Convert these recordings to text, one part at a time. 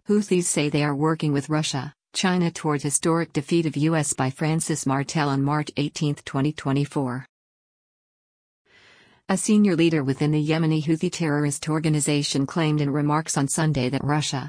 Houthis say they are working with Russia, China toward historic defeat of U.S. by Francis Martel on March 18, 2024. A senior leader within the Yemeni Houthi terrorist organization claimed in remarks on Sunday that Russia,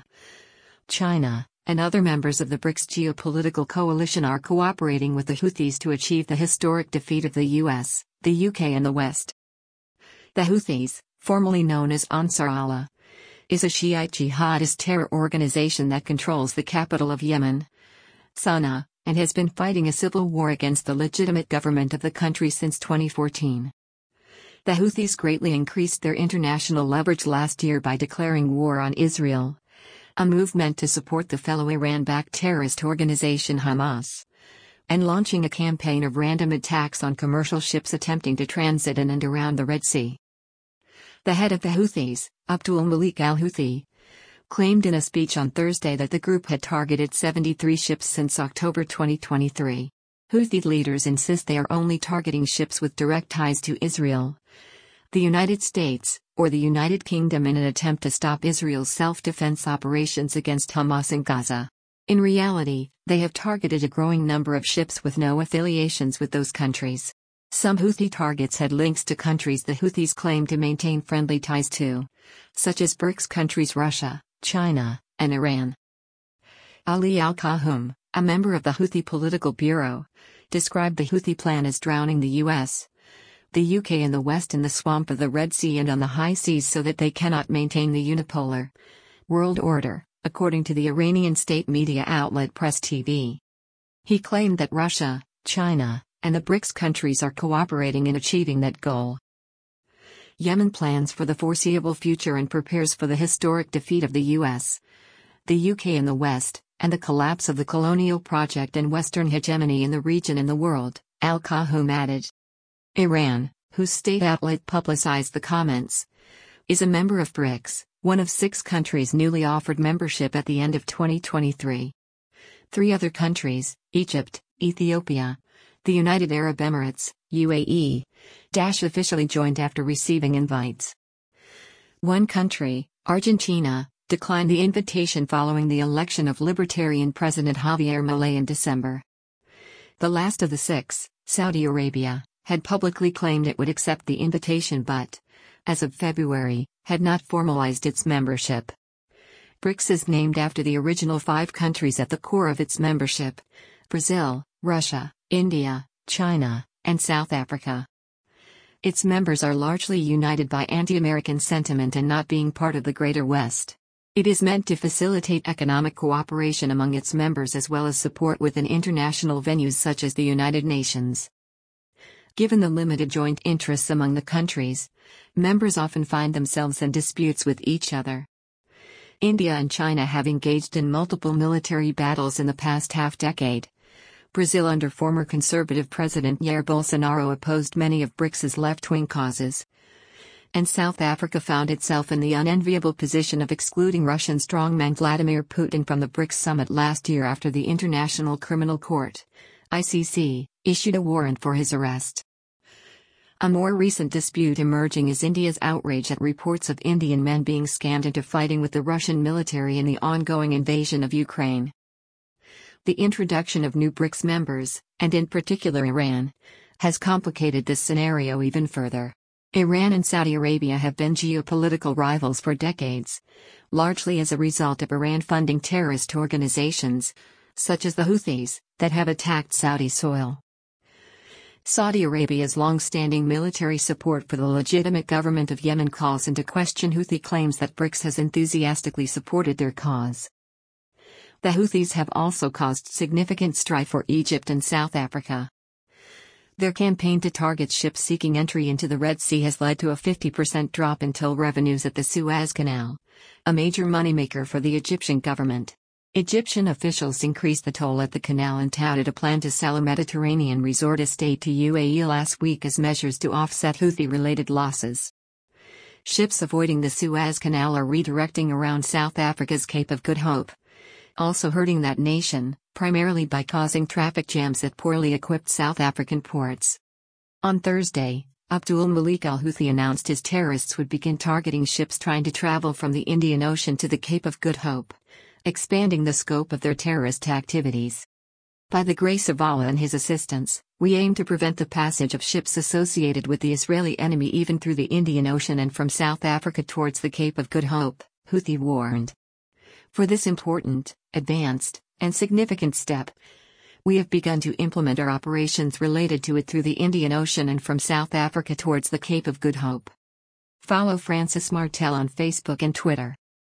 China, and other members of the BRICS geopolitical coalition are cooperating with the Houthis to achieve the historic defeat of the US, the UK and the West. The Houthis, formerly known as Ansar Allah, is a Shiite jihadist terror organization that controls the capital of Yemen, Sana'a, and has been fighting a civil war against the legitimate government of the country since 2014. The Houthis greatly increased their international leverage last year by declaring war on Israel, a move meant to support the fellow Iran-backed terrorist organization Hamas, and launching a campaign of random attacks on commercial ships attempting to transit in and around the Red Sea. The head of the Houthis, Abdul Malik al-Houthi, claimed in a speech on Thursday that the group had targeted 73 ships since October 2023. Houthi leaders insist they are only targeting ships with direct ties to Israel, the United States, or the United Kingdom in an attempt to stop Israel's self-defense operations against Hamas in Gaza. In reality, they have targeted a growing number of ships with no affiliations with those countries. Some Houthi targets had links to countries the Houthis claim to maintain friendly ties to, such as BRICS countries Russia, China, and Iran. Ali al-Kahum, a member of the Houthi Political Bureau, described the Houthi plan as drowning the US, the UK and the West in the swamp of the Red Sea and on the high seas so that they cannot maintain the unipolar world order, according to the Iranian state media outlet Press TV. He claimed that Russia, China, and the BRICS countries are cooperating in achieving that goal. Yemen plans for the foreseeable future and prepares for the historic defeat of the US, the UK and the West, and the collapse of the colonial project and Western hegemony in the region and the world, al-Kahum added. Iran, whose state outlet publicized the comments, is a member of BRICS, one of 6 countries newly offered membership at the end of 2023. 3 other countries, Egypt, Ethiopia, the United Arab Emirates, UAE, officially joined after receiving invites. One country, Argentina, declined the invitation following the election of Libertarian President Javier Milei in December. The last of the 6, Saudi Arabia, had publicly claimed it would accept the invitation but, as of February, had not formalized its membership. BRICS is named after the original 5 countries at the core of its membership: Brazil, Russia, India, China, and South Africa. Its members are largely united by anti-American sentiment and not being part of the Greater West. It is meant to facilitate economic cooperation among its members as well as support within international venues such as the United Nations. Given the limited joint interests among the countries, members often find themselves in disputes with each other. India and China have engaged in multiple military battles in the past half-decade. Brazil under former conservative President Jair Bolsonaro opposed many of BRICS's left-wing causes. And South Africa found itself in the unenviable position of excluding Russian strongman Vladimir Putin from the BRICS summit last year after the International Criminal Court, ICC, issued a warrant for his arrest. A more recent dispute emerging is India's outrage at reports of Indian men being scammed into fighting with the Russian military in the ongoing invasion of Ukraine. The introduction of new BRICS members, and in particular Iran, has complicated this scenario even further. Iran and Saudi Arabia have been geopolitical rivals for decades, largely as a result of Iran funding terrorist organizations, such as the Houthis, that have attacked Saudi soil. Saudi Arabia's long-standing military support for the legitimate government of Yemen calls into question Houthi claims that BRICS has enthusiastically supported their cause. The Houthis have also caused significant strife for Egypt and South Africa. Their campaign to target ships seeking entry into the Red Sea has led to a 50% drop in toll revenues at the Suez Canal, a major moneymaker for the Egyptian government. Egyptian officials increased the toll at the canal and touted a plan to sell a Mediterranean resort estate to UAE last week as measures to offset Houthi-related losses. Ships avoiding the Suez Canal are redirecting around South Africa's Cape of Good Hope, also hurting that nation, primarily by causing traffic jams at poorly equipped South African ports. On Thursday, Abdul Malik al-Houthi announced his terrorists would begin targeting ships trying to travel from the Indian Ocean to the Cape of Good Hope, expanding the scope of their terrorist activities. By the grace of Allah and His assistance, we aim to prevent the passage of ships associated with the Israeli enemy even through the Indian Ocean and from South Africa towards the Cape of Good Hope, Houthi warned. For this important, advanced, and significant step, we have begun to implement our operations related to it through the Indian Ocean and from South Africa towards the Cape of Good Hope. Follow Francis Martel on Facebook and Twitter.